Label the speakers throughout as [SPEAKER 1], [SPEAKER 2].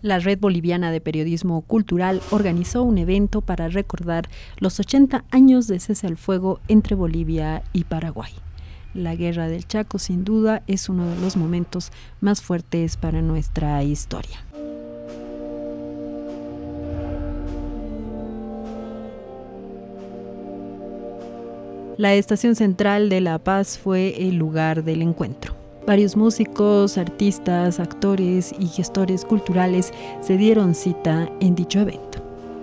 [SPEAKER 1] La Red Boliviana de Periodismo Cultural organizó un evento para recordar los 80 años de cese al fuego entre Bolivia y Paraguay. La Guerra del Chaco, sin duda, es uno de los momentos más fuertes para nuestra historia. La Estación Central de La Paz fue el lugar del encuentro. Varios músicos, artistas, actores y gestores culturales se dieron cita en dicho evento.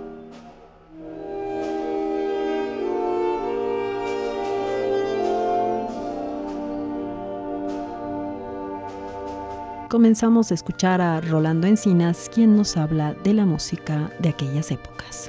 [SPEAKER 1] Comenzamos a escuchar a Rolando Encinas, quien nos habla de la música de aquellas épocas.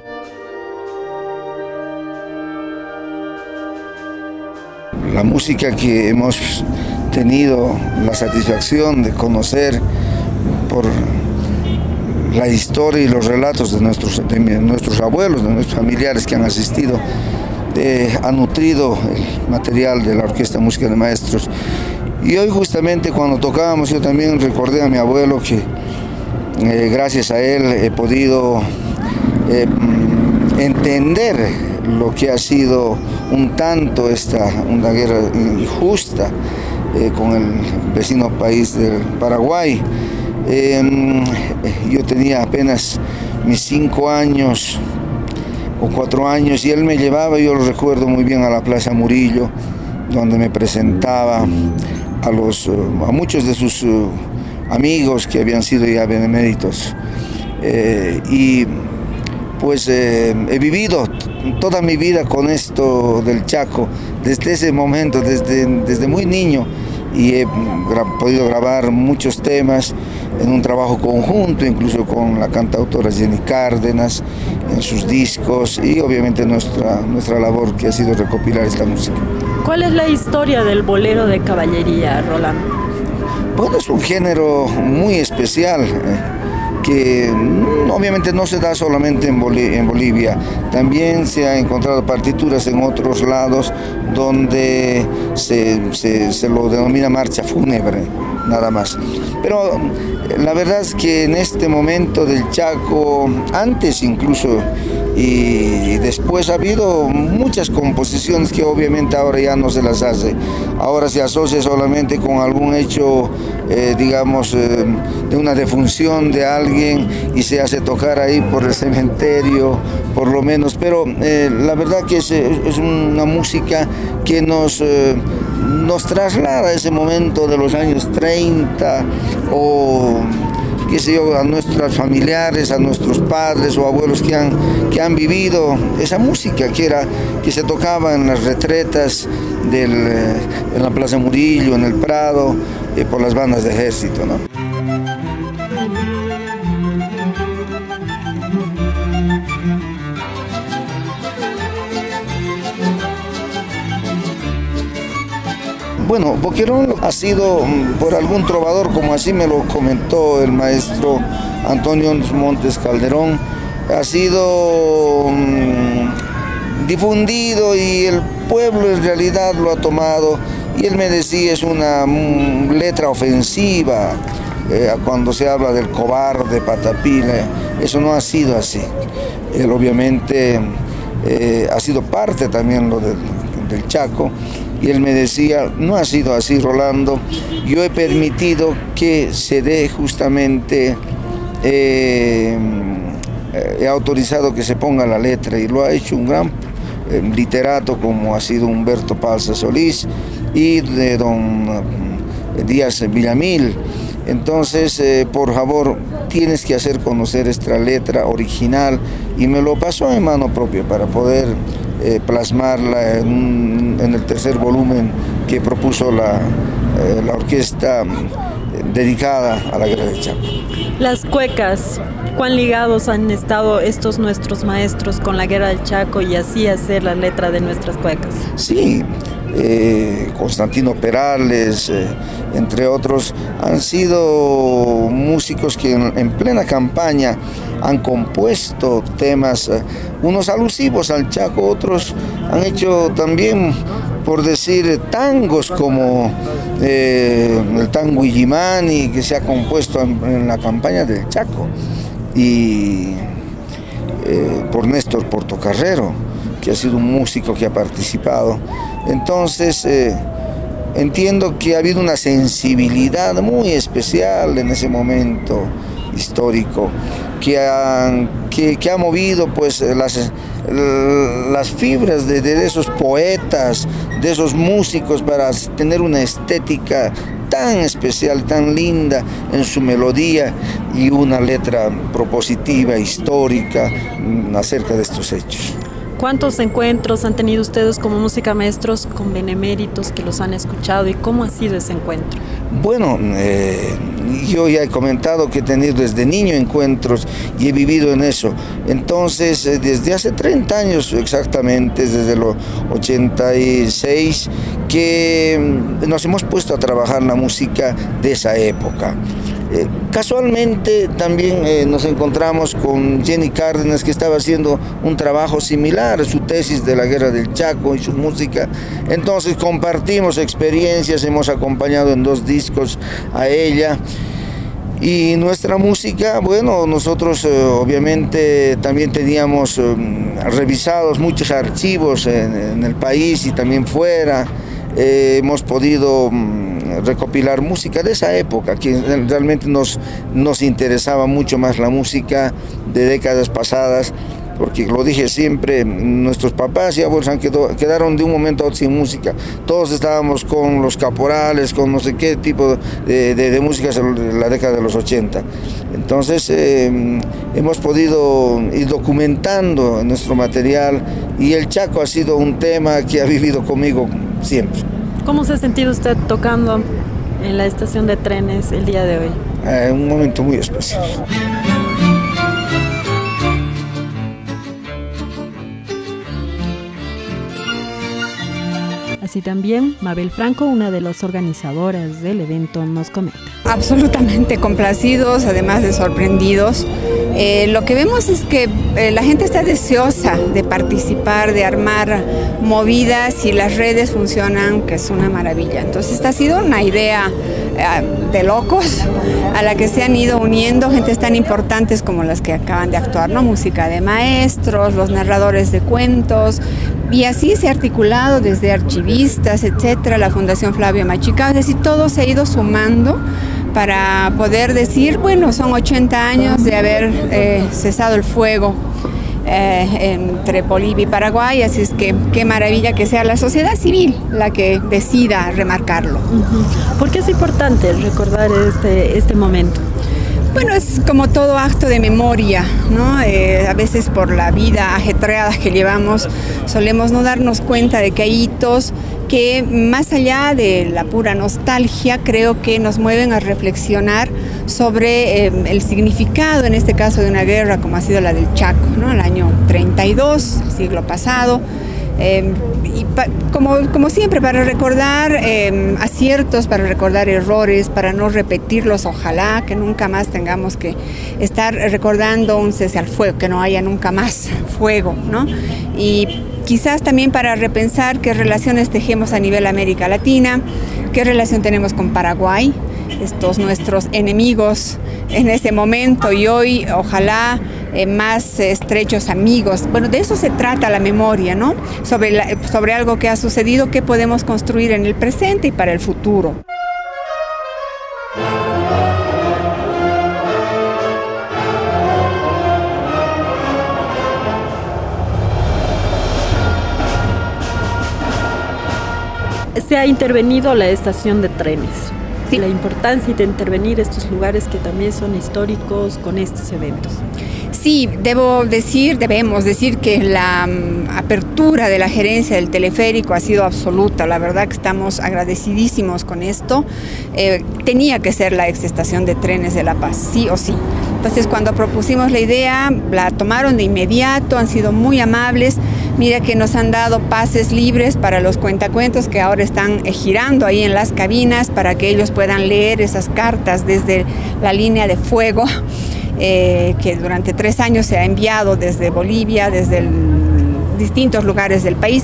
[SPEAKER 2] La música que hemos tenido la satisfacción de conocer por la historia y los relatos de nuestros abuelos, de nuestros familiares que han asistido, ha nutrido el material de la Orquesta Música de Maestros. Y hoy justamente cuando tocábamos yo también recordé a mi abuelo que gracias a él he podido entender lo que ha sido un tanto una guerra injusta con el vecino país del Paraguay. Yo tenía apenas mis 5 años o 4 años y él me llevaba, yo lo recuerdo muy bien, a la Plaza Murillo, donde me presentaba a muchos de sus amigos que habían sido ya beneméritos. Y pues he vivido toda mi vida con esto del Chaco, desde ese momento, desde muy niño, y he podido grabar muchos temas en un trabajo conjunto, incluso con la cantautora Jenny Cárdenas, en sus discos, y obviamente nuestra labor que ha sido recopilar esta música.
[SPEAKER 1] ¿Cuál es la historia del bolero de caballería, Rolando?
[SPEAKER 2] Bueno, es un género muy especial, que obviamente no se da solamente en Bolivia, también se han encontrado partituras en otros lados donde se lo denomina marcha fúnebre, nada más. Pero la verdad es que en este momento del Chaco, antes incluso y después ha habido muchas composiciones que obviamente ahora ya no se las hace. Ahora se asocia solamente con algún hecho, de una defunción de alguien y se hace tocar ahí por el cementerio, por lo menos. Pero la verdad que es una música que nos traslada a ese momento de los años 30 o qué sé yo, a nuestros familiares, a nuestros padres o abuelos que han vivido esa música que se tocaba en las retretas en la Plaza Murillo, en el Prado, por las bandas de ejército, ¿no? Bueno, Boquerón ha sido por algún trovador, como así me lo comentó el maestro Antonio Montes Calderón, ha sido difundido y el pueblo en realidad lo ha tomado, y él me decía es una letra ofensiva cuando se habla del cobarde Patapila. Eso no ha sido así. Él obviamente ha sido parte también del Chaco. Y él me decía, no ha sido así, Rolando, yo he permitido que se dé justamente, he autorizado que se ponga la letra, y lo ha hecho un gran literato como ha sido Humberto Palza Solís y de don Díaz Villamil. Entonces, por favor, tienes que hacer conocer esta letra original, y me lo pasó en mano propia para poder plasmarla en el tercer volumen que propuso la orquesta dedicada a la Guerra del Chaco.
[SPEAKER 1] Las cuecas, ¿cuán ligados han estado estos nuestros maestros con la Guerra del Chaco y así hacer la letra de nuestras cuecas?
[SPEAKER 2] Sí, Constantino Perales, entre otros, han sido músicos que en plena campaña han compuesto temas, unos alusivos al Chaco, otros han hecho también, por decir, tangos como el tango Illimani, que se ha compuesto en la campaña del Chaco. y por Néstor Portocarrero, que ha sido un músico que ha participado. Entonces, entiendo que ha habido una sensibilidad muy especial en ese momento histórico que ha movido pues las fibras de esos poetas, de esos músicos, para tener una estética tan especial, tan linda en su melodía y una letra propositiva, histórica acerca de estos hechos.
[SPEAKER 1] ¿Cuántos encuentros han tenido ustedes como música maestros con beneméritos que los han escuchado y cómo ha sido ese encuentro?
[SPEAKER 2] Bueno, yo ya he comentado que he tenido desde niño encuentros y he vivido en eso. Entonces, desde hace 30 años exactamente, desde los 86, que nos hemos puesto a trabajar la música de esa época. Casualmente también nos encontramos con Jenny Cárdenas, que estaba haciendo un trabajo similar, su tesis de la Guerra del Chaco y su música. Entonces compartimos experiencias, hemos acompañado en 2 discos a ella. Y nuestra música, bueno, nosotros obviamente también teníamos revisados muchos archivos en el país y también fuera. Hemos podido recopilar música de esa época, que realmente nos interesaba mucho más la música de décadas pasadas, porque lo dije siempre, nuestros papás y abuelos quedaron de un momento a otro sin música. Todos estábamos con los caporales, con no sé qué tipo de música en la década de los 80. Entonces hemos podido ir documentando nuestro material y el Chaco ha sido un tema que ha vivido conmigo siempre.
[SPEAKER 1] ¿Cómo se ha sentido usted tocando en la estación de trenes el día de hoy?
[SPEAKER 2] Un momento muy especial.
[SPEAKER 1] Así también, Mabel Franco, una de las organizadoras del evento, nos comenta.
[SPEAKER 3] Absolutamente complacidos, además de sorprendidos. Lo que vemos es que la gente está deseosa de participar, de armar movidas y las redes funcionan, que es una maravilla. Entonces esta ha sido una idea de locos a la que se han ido uniendo gentes tan importantes como las que acaban de actuar, ¿no? Música de maestros, los narradores de cuentos, y así se ha articulado desde archivistas, etcétera, la Fundación Flavio Machicao, es decir, todo se ha ido sumando para poder decir, bueno, son 80 años de haber cesado el fuego entre Bolivia y Paraguay, así es que qué maravilla que sea la sociedad civil la que decida remarcarlo.
[SPEAKER 1] ¿Por qué es importante recordar este momento?
[SPEAKER 3] Bueno, es como todo acto de memoria, ¿no? A veces por la vida ajetreada que llevamos solemos no darnos cuenta de que hay hitos que más allá de la pura nostalgia creo que nos mueven a reflexionar sobre el significado, en este caso de una guerra como ha sido la del Chaco, ¿no? El año 32, siglo pasado. Como siempre, para recordar aciertos, para recordar errores, para no repetirlos, ojalá que nunca más tengamos que estar recordando un cese al fuego, que no haya nunca más fuego, ¿no? Y quizás también para repensar qué relaciones tejemos a nivel América Latina, qué relación tenemos con Paraguay, estos nuestros enemigos en ese momento y hoy, ojalá más estrechos amigos. Bueno, de eso se trata la memoria, ¿no? Sobre algo que ha sucedido, qué podemos construir en el presente y para el futuro.
[SPEAKER 1] Se ha intervenido la estación de trenes.
[SPEAKER 3] Sí.
[SPEAKER 1] La importancia de intervenir estos lugares que también son históricos con estos eventos.
[SPEAKER 3] Sí, debemos decir que la apertura de la gerencia del teleférico ha sido absoluta. La verdad que estamos agradecidísimos con esto. Tenía que ser la exestación de trenes de La Paz, sí o sí. Entonces, cuando propusimos la idea, la tomaron de inmediato, han sido muy amables. Mira que nos han dado pases libres para los cuentacuentos que ahora están girando ahí en las cabinas para que ellos puedan leer esas cartas desde la línea de fuego que durante 3 años se ha enviado desde Bolivia, desde distintos lugares del país.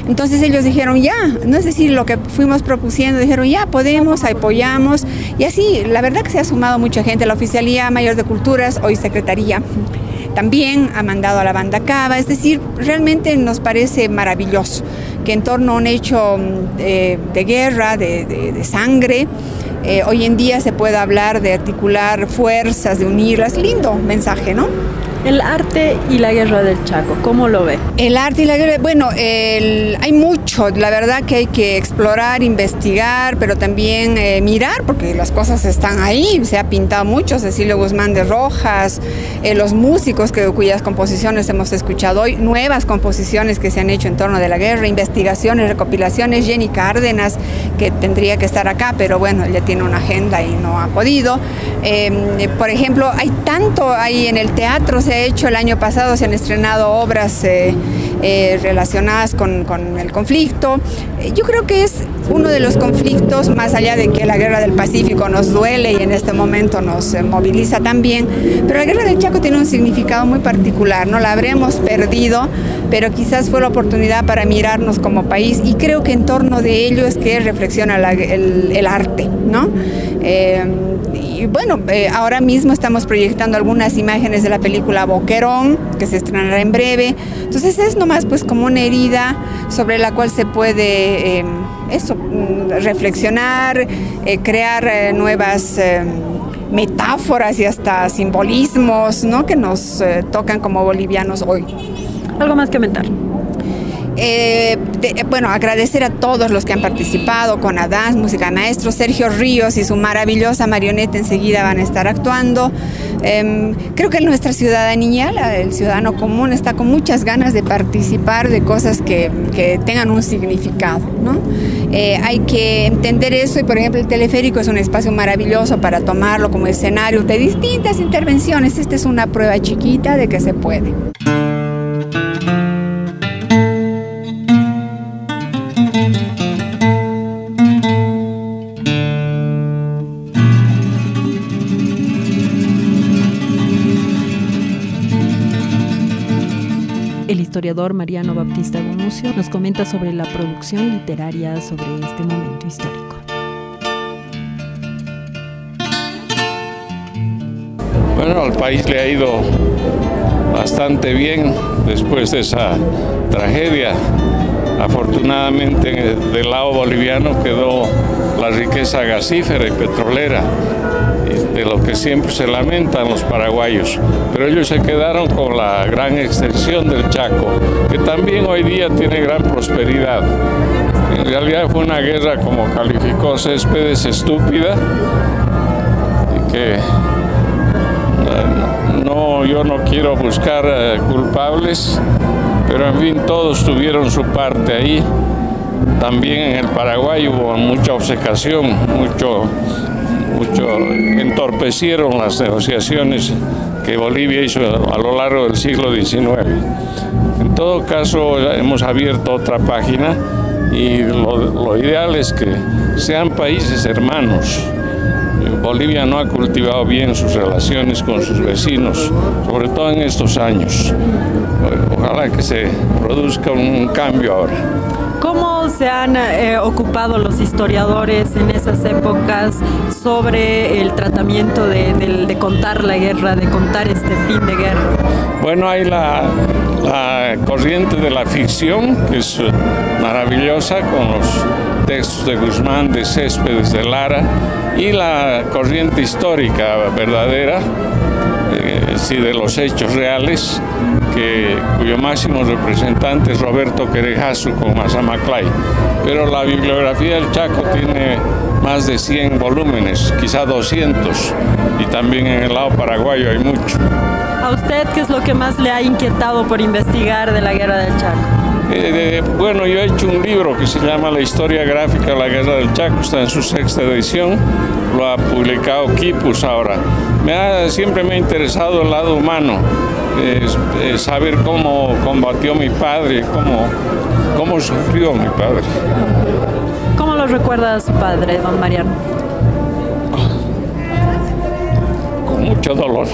[SPEAKER 3] Entonces ellos dijeron ya, no es decir, lo que fuimos propusiendo, dijeron ya podemos, apoyamos, y así, la verdad que se ha sumado mucha gente, la Oficialía Mayor de Culturas, hoy Secretaría, también ha mandado a la banda Cava, es decir, realmente nos parece maravilloso que en torno a un hecho de guerra, de sangre, hoy en día se pueda hablar de articular fuerzas, de unirlas, lindo mensaje, ¿no?
[SPEAKER 1] El arte y la guerra del Chaco, ¿cómo lo ve?
[SPEAKER 3] El arte y la guerra, bueno, hay mucho, la verdad que hay que explorar, investigar, pero también mirar, porque las cosas están ahí, se ha pintado mucho, Cecilio Guzmán de Rojas, los músicos cuyas composiciones hemos escuchado hoy, nuevas composiciones que se han hecho en torno de la guerra, investigaciones, recopilaciones, Jenny Cárdenas, que tendría que estar acá, pero bueno, ella tiene una agenda y no ha podido. Por ejemplo, hay tanto ahí en el teatro, se ha hecho el año pasado, se han estrenado obras relacionadas con el conflicto. Yo creo que es uno de los conflictos, más allá de que la guerra del Pacífico nos duele y en este momento nos moviliza también, pero la guerra del Chaco tiene un significado muy particular, no la habremos perdido, pero quizás fue la oportunidad para mirarnos como país, y creo que en torno de ello es que reflexiona el arte, ¿no? Y bueno, ahora mismo estamos proyectando algunas imágenes de la película Boquerón, que se estrenará en breve. Entonces es nomás pues como una herida sobre la cual se puede reflexionar, crear nuevas metáforas y hasta simbolismos, ¿no? Que nos tocan como bolivianos hoy.
[SPEAKER 1] ¿Algo más que comentar?
[SPEAKER 3] Bueno, agradecer a todos los que han participado con Adán, Música Maestro, Sergio Ríos y su maravillosa marioneta enseguida van a estar actuando. Creo que nuestra ciudadanía, el ciudadano común, está con muchas ganas de participar de cosas que tengan un significado, ¿no? Hay que entender eso, y por ejemplo el teleférico es un espacio maravilloso para tomarlo como escenario de distintas intervenciones. Esta es una prueba chiquita de que se puede.
[SPEAKER 1] El historiador Mariano Baptista Gumucio nos comenta sobre la producción literaria sobre este momento histórico.
[SPEAKER 4] Bueno, al país le ha ido bastante bien después de esa tragedia. Afortunadamente, del lado boliviano quedó la riqueza gasífera y petrolera, de lo que siempre se lamentan los paraguayos, pero ellos se quedaron con la gran extensión del Chaco, que también hoy día tiene gran prosperidad. En realidad fue una guerra, como calificó Céspedes, estúpida, y que yo no quiero buscar culpables, pero en fin, todos tuvieron su parte ahí. También en el Paraguay hubo mucha obcecación, mucho entorpecieron las negociaciones que Bolivia hizo a lo largo del siglo XIX. En todo caso, hemos abierto otra página, y lo ideal es que sean países hermanos. Bolivia no ha cultivado bien sus relaciones con sus vecinos, sobre todo en estos años. Ojalá que se produzca un cambio ahora.
[SPEAKER 1] ¿Cómo se han ocupado los historiadores en esas épocas sobre el tratamiento de contar la guerra, de contar este fin de guerra?
[SPEAKER 4] Bueno, hay la corriente de la ficción, que es maravillosa, con los textos de Guzmán, de Céspedes, de Lara, y la corriente histórica verdadera, de los hechos reales, cuyo máximo representante es Roberto Querejazu con Mazamaclay. Pero la bibliografía del Chaco tiene más de 100 volúmenes, quizá 200, y también en el lado paraguayo hay mucho.
[SPEAKER 1] ¿A usted qué es lo que más le ha inquietado por investigar de la guerra del Chaco?
[SPEAKER 4] Bueno, yo he hecho un libro que se llama La historia gráfica de la guerra del Chaco, está en su 6ª edición, lo ha publicado Quipus ahora. Siempre me ha interesado el lado humano, saber cómo combatió mi padre, cómo sufrió mi padre.
[SPEAKER 1] ¿Cómo lo recuerda su padre, don Mariano?
[SPEAKER 4] Con mucho dolor.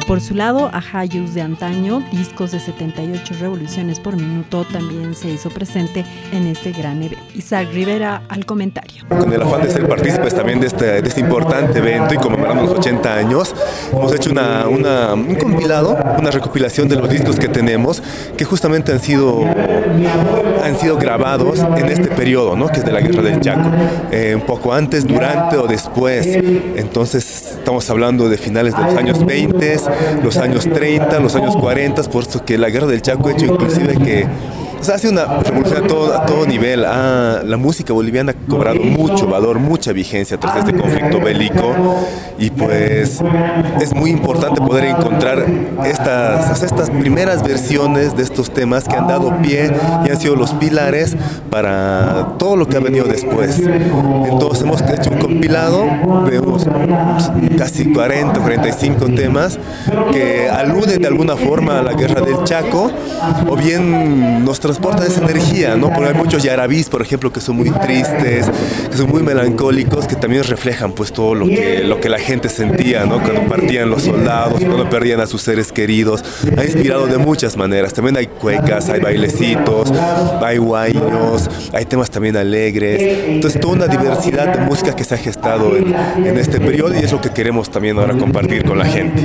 [SPEAKER 1] Por su lado, Ajayus de antaño, discos de 78 revoluciones por minuto, también se hizo presente en este gran evento. Isaac Rivera al comentario.
[SPEAKER 5] Con el afán de ser partícipes también de este importante evento y conmemorando los 80 años, hemos hecho un compilado, una recopilación de los discos que tenemos, que justamente han sido grabados en este periodo, ¿no? Que es de la Guerra del Chaco, un poco antes, durante o después. Entonces estamos hablando de finales de los años 20, los años 30, los años 40, por eso que la Guerra del Chaco ha hecho inclusive que ha sido una revolución a todo nivel. La música boliviana ha cobrado mucho valor, mucha vigencia tras este conflicto bélico, y pues es muy importante poder encontrar estas primeras versiones de estos temas que han dado pie y han sido los pilares para todo lo que ha venido después. Entonces hemos hecho un compilado de unos casi 40 o 45 temas que aluden de alguna forma a la Guerra del Chaco, o bien nos transporta esa energía, ¿no? Porque hay muchos yarabís, por ejemplo, que son muy tristes, que son muy melancólicos, que también reflejan pues todo lo que la gente sentía, ¿no? Cuando partían los soldados, cuando perdían a sus seres queridos. Ha inspirado de muchas maneras. También hay cuecas, hay bailecitos, hay guaynos, hay temas también alegres. Entonces toda una diversidad de música que se ha gestado en este periodo, y es lo que queremos también ahora compartir con la gente.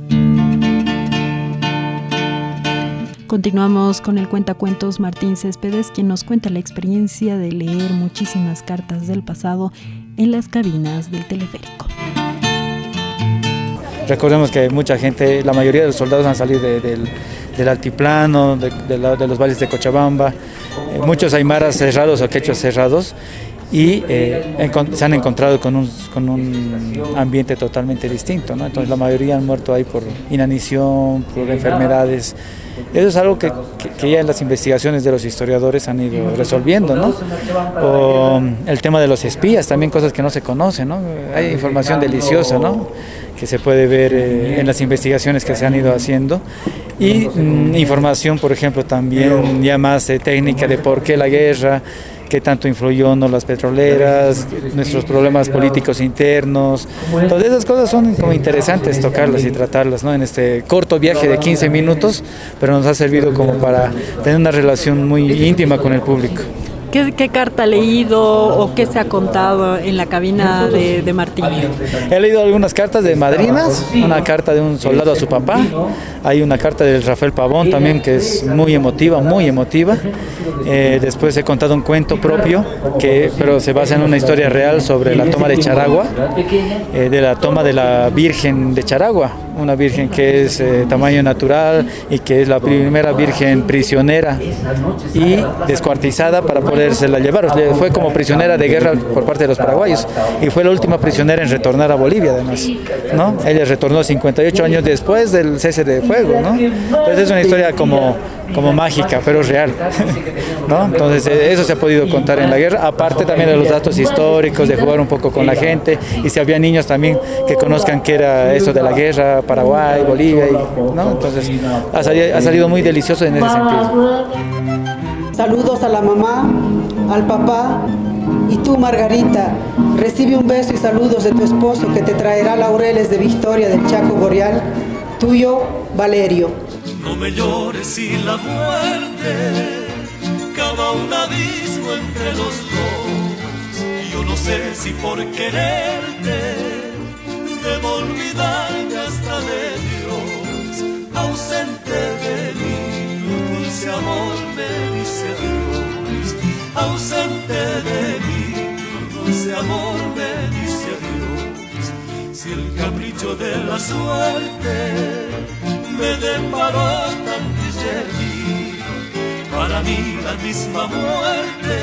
[SPEAKER 1] Continuamos con el cuentacuentos Martín Céspedes, quien nos cuenta la experiencia de leer muchísimas cartas del pasado en las cabinas del teleférico.
[SPEAKER 6] Recordemos que mucha gente, la mayoría de los soldados han salido del altiplano, de los valles de Cochabamba, muchos aymaras cerrados o quechuas cerrados, y se han encontrado con un ambiente totalmente distinto, ¿no? Entonces la mayoría han muerto ahí por inanición, por enfermedades. Eso es algo que ya en las investigaciones de los historiadores han ido resolviendo, ¿no? O el tema de los espías, también cosas que no se conocen, ¿no? Hay información deliciosa, ¿no? Que se puede ver en las investigaciones que se han ido haciendo, y información, por ejemplo, también ya más técnica de por qué la guerra, qué tanto influyó, ¿no? Las petroleras, nuestros problemas políticos internos. Todas esas cosas son como interesantes tocarlas y tratarlas, ¿no? En este corto viaje de 15 minutos, pero nos ha servido como para tener una relación muy íntima con el público.
[SPEAKER 1] ¿Qué carta ha leído o qué se ha contado en la cabina de Martín?
[SPEAKER 6] He leído algunas cartas de madrinas, una carta de un soldado a su papá, hay una carta del Rafael Pavón también que es muy emotiva, muy emotiva. Después he contado un cuento propio, pero se basa en una historia real sobre la toma de Charagua, de la toma de la Virgen de Charagua, una virgen que es tamaño natural y que es la primera virgen prisionera y descuartizada para podérsela llevar. Fue como prisionera de guerra por parte de los paraguayos y fue la última prisionera en retornar a Bolivia, además, ¿no? Ella retornó 58 años después del cese de fuego, ¿no? Entonces es una historia como mágica, pero real, ¿no? Entonces eso se ha podido contar en la guerra, aparte también de los datos históricos, de jugar un poco con la gente, y si había niños también que conozcan qué era eso de la guerra, Paraguay, Bolivia, ¿no? Entonces ha salido muy delicioso en ese sentido.
[SPEAKER 7] Saludos a la mamá, al papá, y tú, Margarita, recibe un beso y saludos de tu esposo que te traerá laureles de victoria del Chaco Boreal. Tuyo, Valerio.
[SPEAKER 8] No me llores y la muerte cava un abismo entre los dos. Yo no sé si por quererte debo olvidarme hasta de Dios. Ausente de mí, tu dulce amor me dice adiós. Ausente de mí, tu dulce amor me dice adiós. Si el capricho de la suerte me deparó tan triste, para mí la misma muerte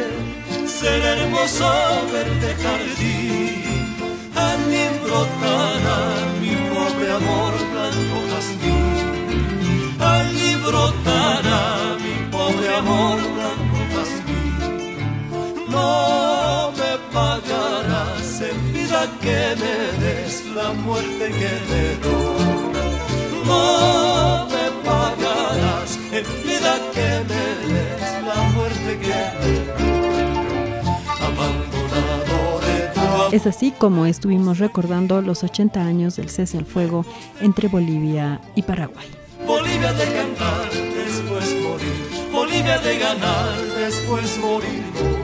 [SPEAKER 8] será hermoso verte jardín. Allí brotará mi pobre amor blanco jazmín. Allí brotará mi pobre amor blanco jazmín. No me pagarás en vida que me des la muerte que te doy. No me pagarás en vida que me des la muerte que te doy. Abandonado de tu amor.
[SPEAKER 1] Es así como estuvimos recordando los 80 años del cese al fuego entre Bolivia y Paraguay.
[SPEAKER 8] Bolivia de cantar, después morir. Bolivia de ganar, después morir.